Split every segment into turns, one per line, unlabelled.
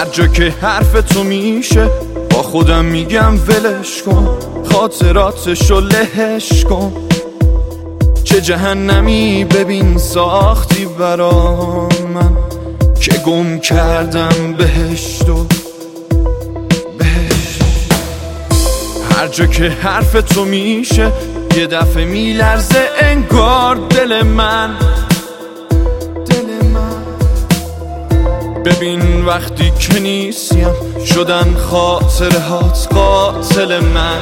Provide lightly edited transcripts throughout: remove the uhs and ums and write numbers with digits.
جا که حرف تو میشه با خودم میگم ولش کن، خاطراتشو لهش کن. چه جهنمی ببین ساختی برا من که گم کردم بهشتو بهشت. هر جا که حرف تو میشه یه دفعه میلرزه انگار دل من. ببین وقتی که نیستیم شدن خاطرهات قاتل من.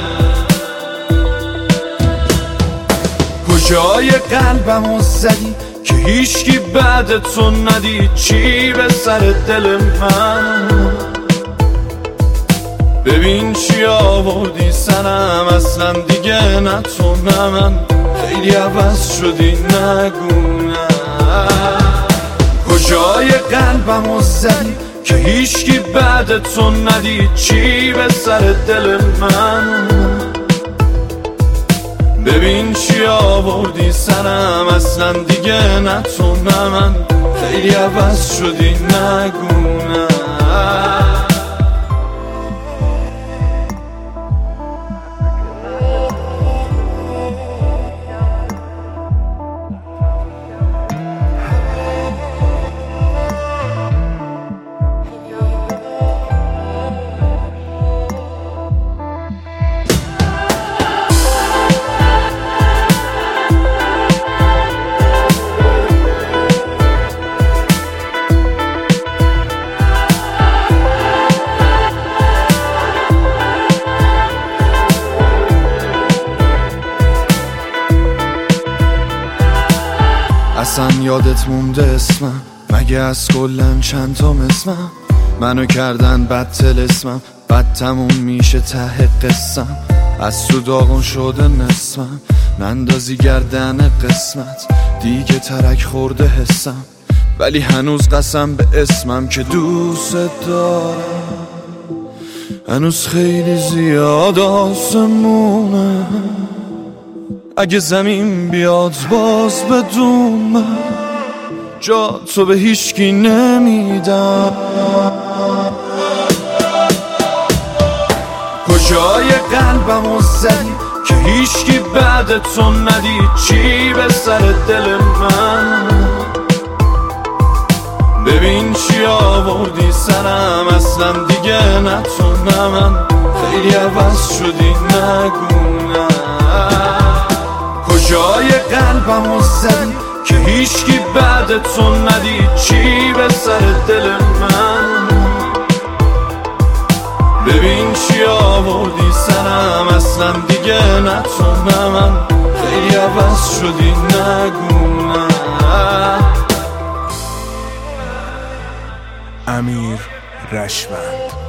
کجای قلبمو زدی که هیچکی بعد تو ندید؟ چی به سر دل من؟ ببین چی آوردی سرم، اصلا دیگه نه تو نه من. خیلی عوض شدی نگو نه. کجای قلبمو زدی که هیچکی بعد تو ندید؟ چی به سر دل من؟ ببین چی آوردی سرم، اصلا دیگه نه تو نه من. خیلی عوض شدی نگو نه. اصلا یادت مونده اسمم؟ مگه از کلن چند تا اسمم؟ منو کردن بد طلسمم، بد تموم میشه ته قسم. از تو داغون شده نسمم، نندازی گردن قسمت. دیگه ترک خورده حسم، ولی هنوز قسم به اسمم که دوست دارم. هنوز خیلی زیاد آسمونه، اگه زمین بیاد باز بدون من، جا تو به هیچکی نمیدم. کجای قلبمو زدی که هیچکی بعد تو ندید؟ چی به سر دل من؟ ببین چی آوردی سرم، اصلا دیگه نه تو نه من. خیلی عوض شدی نگو نه. کجای قلبمو زدی که هیچکی بعد تو ندید؟ چی به سر دل من؟ ببین چی آوردی سرم، اصلا دیگه نه تو نه من. خیلی عوض شدی نگو نه.
امیر رشوند.